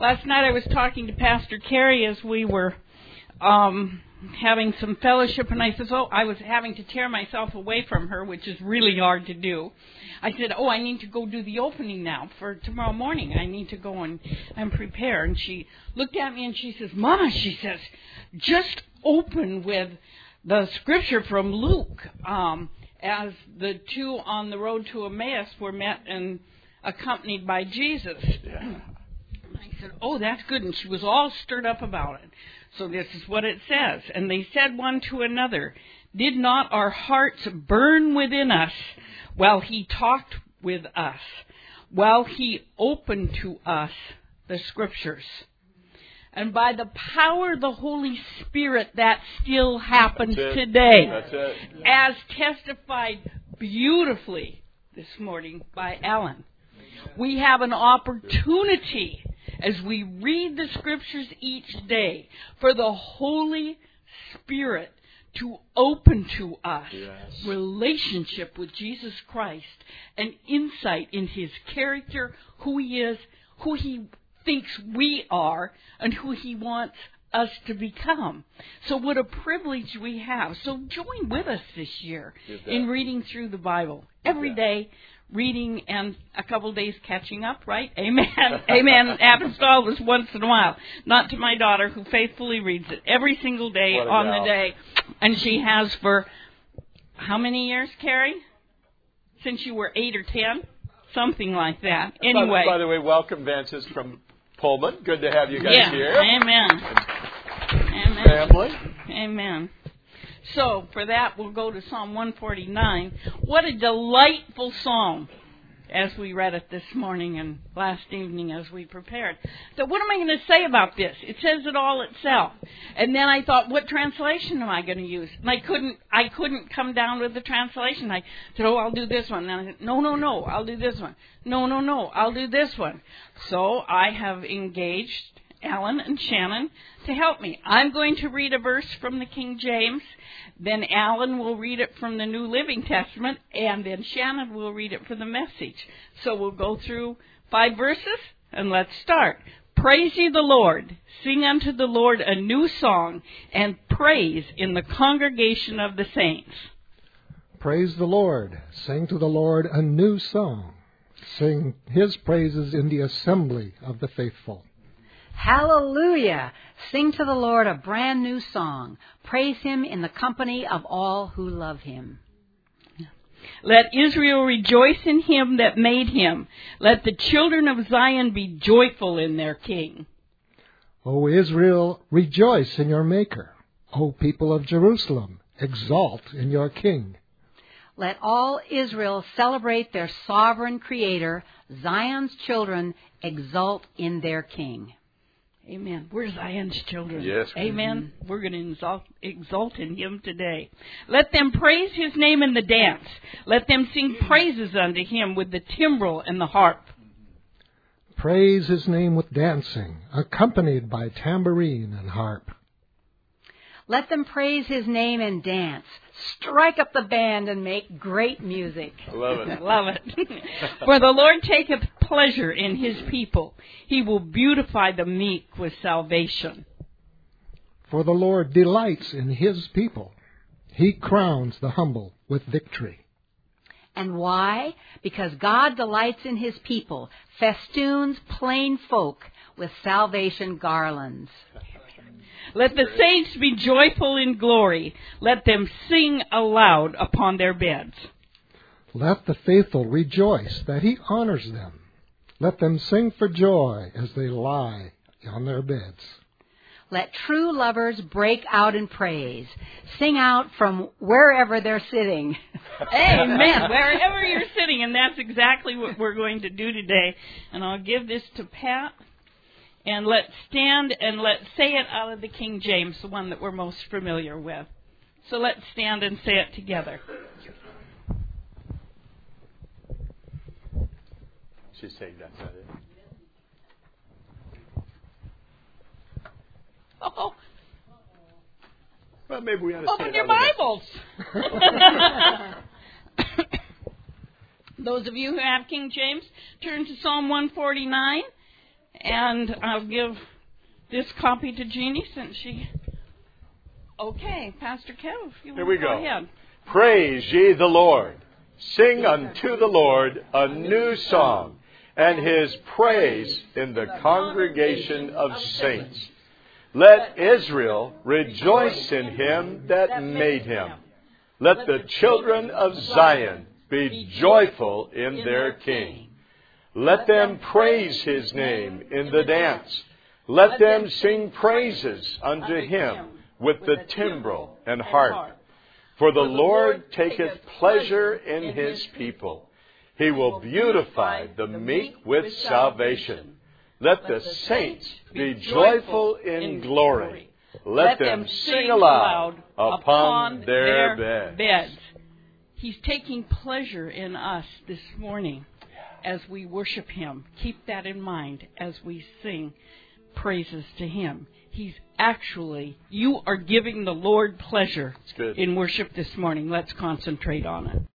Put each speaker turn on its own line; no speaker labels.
Last night I was talking to Pastor Carey as we were having some fellowship, and I said, I was having to tear myself away from her, which is really hard to do. I said, I need to go do the opening now for tomorrow morning. I need to go and prepare. And she looked at me and she says, Mama, she says, just open with the scripture from Luke, as the two on the road to Emmaus were met and accompanied by Jesus. Yeah. I said, that's good. And she was all stirred up about it. So this is what it says. And they said one to another, did not our hearts burn within us while he talked with us, while he opened to us the scriptures? And by the power of the Holy Spirit, that still happens today.
That's it.
As testified beautifully this morning by Alan. We have an opportunity as we read the scriptures each day for the Holy Spirit to open to us relationship with Jesus Christ and insight in his character, who he is, who he thinks we are, and who he wants us to become. So what a privilege we have. So join with us this year in reading through the Bible every day. Reading and a couple of days catching up, right? Amen. Amen. Apostolic was once in a while. Not to my daughter, who faithfully reads it every single day on the day. And she has for how many years, Carrie? Since you were 8 or 10? Something like that. Anyway.
By the way, welcome, Vances from Pullman. Good to have you guys here.
Amen. Amen.
Family.
Amen. So, for that, we'll go to Psalm 149. What a delightful psalm, as we read it this morning and last evening as we prepared. So what am I going to say about this? It says it all itself. And then I thought, what translation am I going to use? And I couldn't come down with the translation. I said, I'll do this one. And I said, no, I'll do this one. No, I'll do this one. So I have engaged Alan and Shannon to help me. I'm going to read a verse from the King James, then Alan will read it from the New Living Testament, and then Shannon will read it from the Message. So we'll go through 5 verses, and let's start. Praise ye the Lord. Sing unto the Lord a new song, and praise in the congregation of the saints.
Praise the Lord. Sing to the Lord a new song. Sing his praises in the assembly of the faithful.
Hallelujah! Sing to the Lord a brand new song. Praise him in the company of all who love him.
Let Israel rejoice in him that made him. Let the children of Zion be joyful in their king.
O Israel, rejoice in your Maker. O people of Jerusalem, exalt in your King.
Let all Israel celebrate their sovereign Creator. Zion's children exult in their King.
Amen. We're Zion's children.
Yes.
Amen. Mm-hmm. We're going to exalt in him today. Let them praise his name in the dance. Let them sing praises unto him with the timbrel and the harp.
Praise his name with dancing, accompanied by tambourine and harp.
Let them praise his name and dance. Strike up the band and make great music.
I love it.
Love it. For the Lord taketh pleasure in his people. He will beautify the meek with salvation.
For the Lord delights in his people. He crowns the humble with victory.
And why? Because God delights in his people, festoons plain folk with salvation garlands.
Let the saints be joyful in glory. Let them sing aloud upon their beds.
Let the faithful rejoice that he honors them. Let them sing for joy as they lie on their beds.
Let true lovers break out in praise. Sing out from wherever they're sitting.
Amen. Wherever you're sitting, and that's exactly what we're going to do today. And I'll give this to Pat. And let's stand and let's say it out of the King James, the one that we're most familiar with. So let's stand and say it together.
She's saying that's not it.
Oh.
Well, maybe we ought to
Open your Bibles. Those of you who have King James, turn to Psalm 149. And I'll give this copy to Jeannie since she... Okay, Pastor Kev, you
Here we
go
go.
ahead.
Praise ye the Lord. Sing unto the Lord a new song, and his praise in the congregation of saints. Let Israel rejoice in him that made him. Let the children of Zion be joyful in their King. Let them praise his name in the dance. Let them sing praises unto him with the timbrel and harp. For the Lord taketh pleasure in his people. He will beautify the meek with salvation. Let the saints be joyful in glory. Let them sing aloud upon their beds.
He's taking pleasure in us this morning as we worship him. Keep that in mind as we sing praises to him. You are giving the Lord pleasure in worship this morning. Let's concentrate on it.